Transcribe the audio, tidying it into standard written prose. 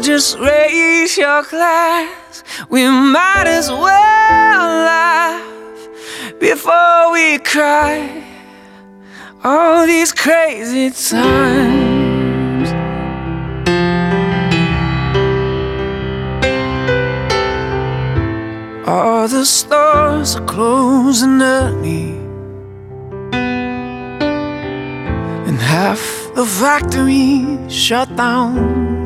just raise your glass. We might as well laugh before we cry. All these crazy times. All the stores are closing early, and half the factory shut down.